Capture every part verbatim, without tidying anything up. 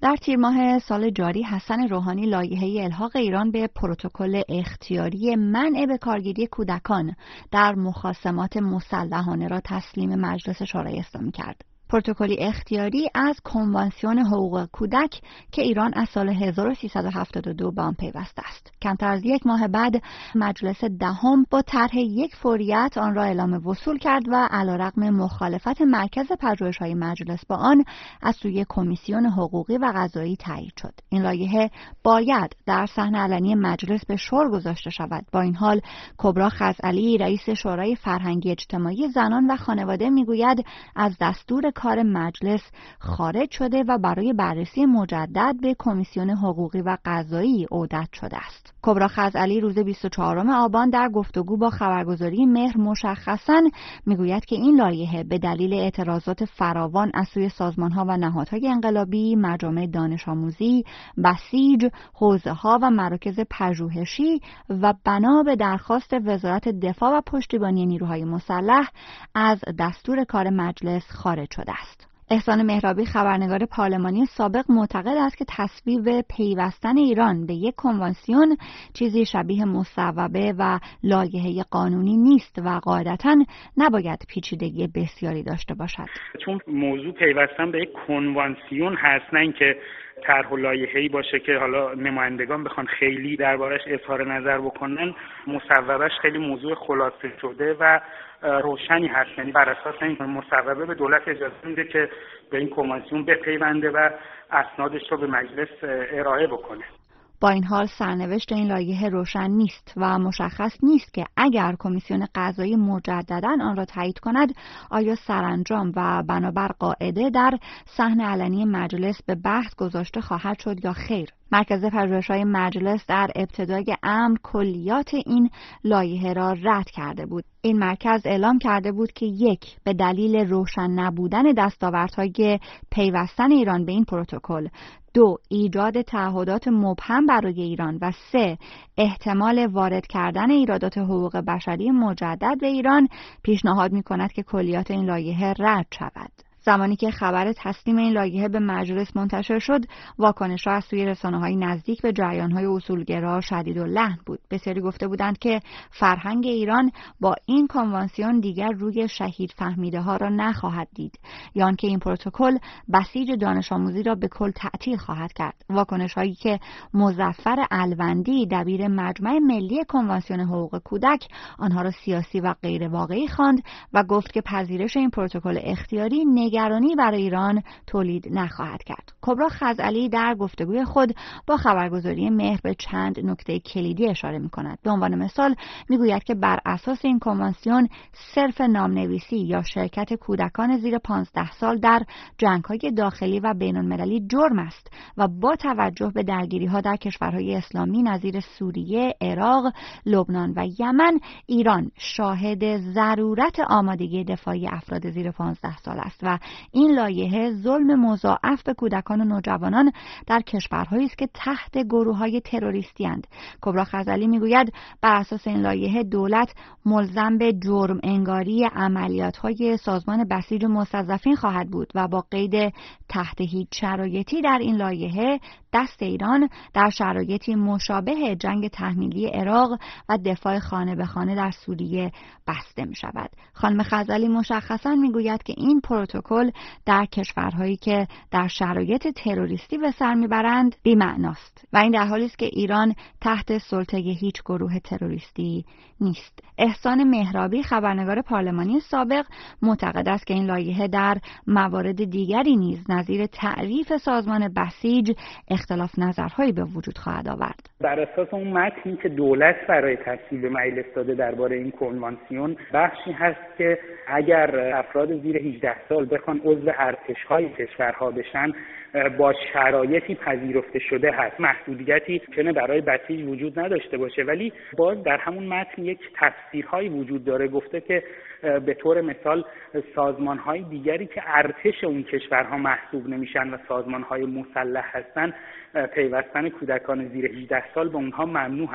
در تیر ماه سال جاری حسن روحانی لایحه الحاق ایران به پروتکل اختیاری منع به کارگیری کودکان در مخاصمات مسلحانه را تسلیم مجلس شورای اسلامی کرد. پروتکلی اختیاری از کنوانسیون حقوق کودک که ایران از سال هزار و سیصد و هفتاد و دو به آن پیوسته است. کمتر از یک ماه بعد مجلس دهم با طرح یک فوریت آن را اعلام وصول کرد و علیرغم مخالفت مرکز پژوهش‌های مجلس با آن از سوی کمیسیون حقوقی و قضایی تایید شد. این لایحه باید در صحن علنی مجلس به شور گذاشته شود. با این حال کبرا خزعلی رئیس شورای فرهنگی اجتماعی زنان و خانواده میگوید از دستور کار مجلس خارج شده و برای بررسی مجدد به کمیسیون حقوقی و قضایی عودت شده است. کبرا خزعلی روز بیست و چهارم آبان در گفتگو با خبرگزاری مهر مشخصاً میگوید که این لایحه به دلیل اعتراضات فراوان از سوی سازمان‌ها و نهادهای انقلابی، مجامع دانش آموزی، بسیج، حوزه‌ها و مراکز پژوهشی و بنا به درخواست وزارت دفاع و پشتیبانی نیروهای مسلح از دستور کار مجلس خارج شده است. احسان مهرابی خبرنگار پارلمانی سابق معتقد است که تصویب پیوستن ایران به یک کنوانسیون چیزی شبیه مصوبه و لایحه قانونی نیست و قاعدتاً نباید پیچیدگی بسیاری داشته باشد. چون موضوع پیوستن به یک کنوانسیون هست، نه اینکه طرح و لایحه‌ای باشه که حالا نمایندگان بخوان خیلی دربارش اظهار نظر بکنن. مصوبهش خیلی موضوع خلاصه شده و روشنی هست، یعنی بر اساس این مصوبه به دولت اجازه میده که به این کنوانسیون بپیونده و اسنادش رو به مجلس ارائه بکنه. با این حال سرنوشت این لایحه روشن نیست و مشخص نیست که اگر کمیسیون قضایی مجدداً آن را تایید کند آیا سرانجام و بنابر قاعده در صحن علنی مجلس به بحث گذاشته خواهد شد یا خیر. مرکز پژوهش‌های مجلس در ابتدای امر کلیات این لایحه را رد کرده بود. این مرکز اعلام کرده بود که یک، به دلیل روشن نبودن دستاوردهای پیوستن ایران به این پروتکل، دو، ایجاد تعهدات مبهم برای ایران و سه، احتمال وارد کردن ایرادات حقوق بشری مجدد به ایران، پیشنهاد می‌کند که کلیات این لایحه رد شود. زمانی که خبر تسلیم این لایحه به مجلس منتشر شد، واکنش‌ها از سوی رسانه‌های نزدیک به جریان‌های اصولگرا شدید و لحن بود. بسیاری گفته بودند که فرهنگ ایران با این کنوانسیون دیگر روی شهید فهمیده‌ها را نخواهد دید، یا آنکه این پروتکل بسیج دانش آموزی را به کل تعطیل خواهد کرد. واکنش‌هایی که مظفر الوندی دبیر مجمع ملی کنوانسیون حقوق کودک آنها را سیاسی و غیر واقعی خواند و گفت که پذیرش این پروتکل اختیاری نگرانی برای ایران تولید نخواهد کرد. کبرا خزعلی در گفتگوی خود با خبرگزاری مهر به چند نکته کلیدی اشاره می‌کند. به عنوان مثال می‌گوید که بر اساس این کنوانسیون صرف نامنویسی یا شرکت کودکان زیر پانزده سال در جنگ‌های داخلی و بین‌المللی جرم است و با توجه به درگیری‌ها در کشورهای اسلامی نظیر سوریه، عراق، لبنان و یمن، ایران شاهد ضرورت آمادگی دفاعی افراد زیر پانزده سال است و این لایحه ظلم مضاعف به کودکان و نوجوانان در کشورهایی است که تحت گروه‌های تروریستی اند. کبرا خزعلی میگوید بر اساس این لایحه دولت ملزم به جرم انگاری عملیات‌های سازمان بسیج مستضعفین خواهد بود و با قید تحت هیچ شرایطی در این لایحه دست ایران در شرایطی مشابه جنگ تحمیلی عراق و دفاع خانه به خانه در سوریه بسته می شود. خانم خزعلی مشخصاً می گوید که این پروتکل در کشورهایی که در شرایط تروریستی به سر می برند بی‌معناست و این در حالی است که ایران تحت سلطه هیچ گروه تروریستی نیست. احسان مهرابی خبرنگار پارلمانی سابق معتقد است که این لایحه در موارد دیگری نیز نظیر تعریف سازمان بسیج اختلاف نظرهایی به وجود خواهد آورد. بر اساس اون متنی که دولت برای تصویب مجلس داده درباره این کنوانسیون بخشی هست که اگر افراد زیر هجده سال بخوان عضو ارتش‌های کشورها بشن با شرایطی پذیرفته شده هست. محدودیتی کنه برای بسیج وجود نداشته باشه، ولی باز در همون متن یک تفسیرهایی وجود داره. گفته که به طور مثال سازمان‌های دیگری که ارتش اون کشورها محسوب نمیشن و سازمان‌های مسلح هستن، پیوستن کودکان زیر هجده سال به اونها ممنوع هست.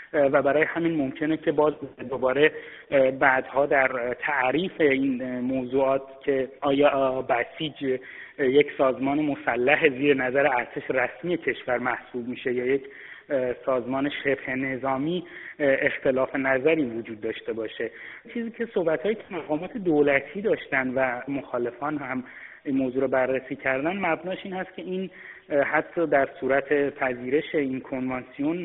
و برای همین ممکنه که باز دوباره بعدها در تعریف این موضوعات که آیا بسیج یک سازمان مسلح زیر نظر ارتش رسمی کشور محسوب میشه یا یک سازمان شبه نظامی اختلاف نظری وجود داشته باشه. چیزی که صحبت‌هایی که مقامات دولتی داشتن و مخالفان هم این موضوع رو بررسی کردن مبناش این هست که این حتی در صورت پذیرش این کنوانسیون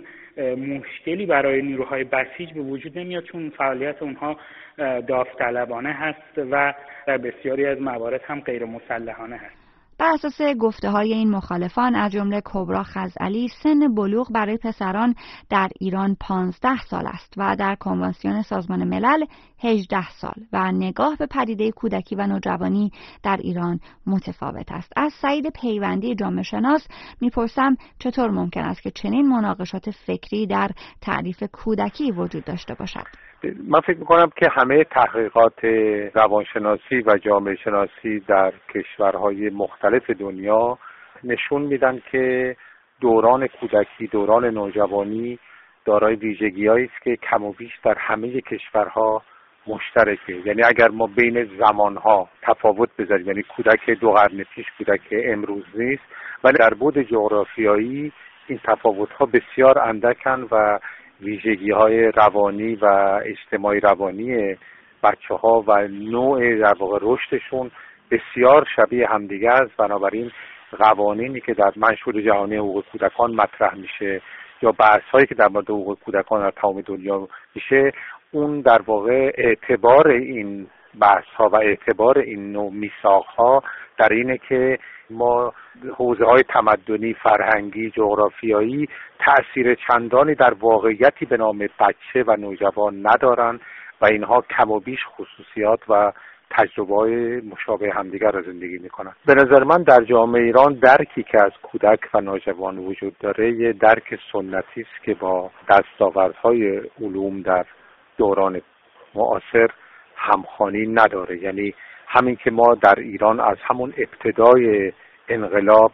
مشکلی برای نیروهای بسیج به وجود نمیاد، چون فعالیت اونها داوطلبانه هست و در بسیاری از موارد هم غیر مسلحانه هست. بر اساس گفته‌های این مخالفان از جمله کبرا خزعلی، سن بلوغ برای پسران در ایران پانزده سال است و در کنوانسیون سازمان ملل هجده سال و نگاه به پدیده کودکی و نوجوانی در ایران متفاوت است. از سعید پیوندی جامعه شناس میپرسم چطور ممکن است که چنین مناقشات فکری در تعریف کودکی وجود داشته باشد؟ من فکر میکنم که همه تحقیقات روانشناسی و جامعه شناسی در کشورهای مختلف دنیا نشون میدن که دوران کودکی، دوران نوجوانی دارای ویژگی‌هایی است که کم و بیش در همه کشورها مشترکه. یعنی اگر ما بین زمانها تفاوت بذاریم، یعنی کودک دو قرن پیش کودک امروز نیست، ولی در بعد جغرافیایی این تفاوت‌ها بسیار اندکن و ویژگی‌های روانی و اجتماعی روانی بچه‌ها و نوع در واقع رشدشون بسیار شبیه همدیگه است. بنابراین قوانینی که در منشور جهانی حقوق کودکان مطرح میشه یا بحث‌هایی که در مورد حقوق کودکان در تمام دنیا میشه، اون در واقع اعتبار این بحث‌ها و اعتبار این نوع میثاق‌ها در اینه که ما حوزه‌های تمدنی، فرهنگی، جغرافیایی تأثیر چندانی در واقعیتی به نام بچه و نوجوان ندارن و اینها کم و بیش خصوصیات و تجربه‌های مشابه همدیگر را زندگی می‌کنن. به نظر من در جامعه ایران درکی که از کودک و نوجوان وجود داره یه درک سنتی است که با دستاوردهای علوم در دوران معاصر همخوانی نداره. یعنی همین که ما در ایران از همون ابتدای انقلاب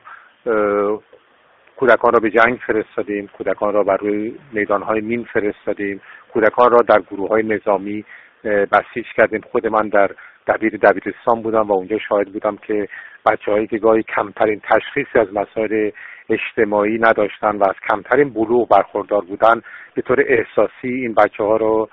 کودکان را به جنگ فرستادیم، کودکان را بر روی میدان‌های مین فرستادیم، کودکان را در گروه‌های نظامی بسیج کردیم. خود من در دبیر دبیرستان بودم و اونجا شاهد بودم که بچه‌هایی که گاهی کمترین تشخیصی از مسائل اجتماعی نداشتن و از کمترین بلوغ برخوردار بودن، به طور احساسی این بچه‌ها رو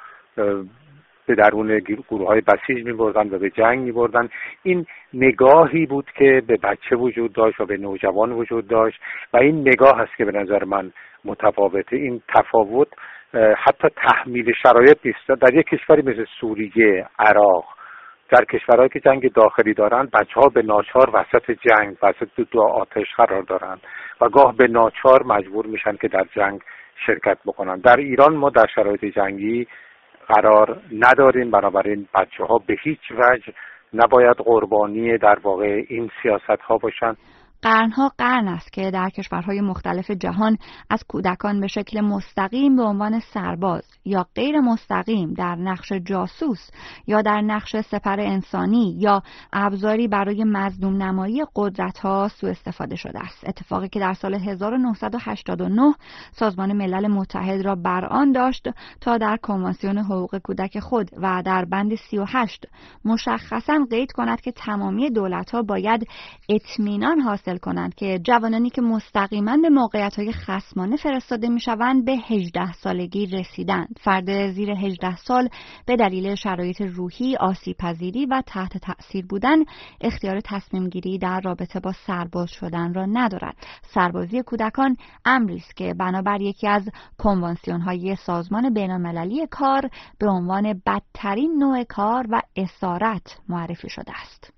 به درون گروه‌های بسیج می‌بردن و به جنگ می‌بردن. این نگاهی بود که به بچه وجود داشت و به نوجوان وجود داشت و این نگاه هست که به نظر من متفاوته. این تفاوت حتی تحمیل شرایط نیست. در یک کشوری مثل سوریه، عراق، در کشورهایی که جنگ داخلی دارن، بچه‌ها به ناچار وسط جنگ، وسط دو آتش قرار دارن و گاه به ناچار مجبور میشن که در جنگ شرکت بکنن. در ایران ما در شرایط جنگی قرار نداریم، بنابراین بچه‌ها به هیچ وجه نباید قربانی در واقع این سیاست‌ها باشن. قرنها قرن است که در کشورهای مختلف جهان از کودکان به شکل مستقیم به عنوان سرباز یا غیر مستقیم در نقش جاسوس یا در نقش سپر انسانی یا ابزاری برای مظلوم نمایی قدرت‌ها سوء استفاده شده است. اتفاقی که در سال هزار و نهصد و هشتاد و نه سازمان ملل متحد را بر آن داشت تا در کنوانسیون حقوق کودک خود و در بند سی و هشت مشخصاً قید کند که تمامی دولت‌ها باید اطمینان حاصل کنند که جوانانی که مستقیما به موقعیت‌های خصمانه فرستاده می‌شوند به هجده سالگی رسیدند. فرد زیر هجده سال به دلیل شرایط روحی، آسیب‌پذیری و تحت تأثیر بودن اختیار تصمیم گیری در رابطه با سرباز شدن را ندارد. سربازی کودکان امری است که بنابر یکی از کنوانسیون‌های سازمان بین‌المللی کار به عنوان بدترین نوع کار و اسارت معرفی شده است.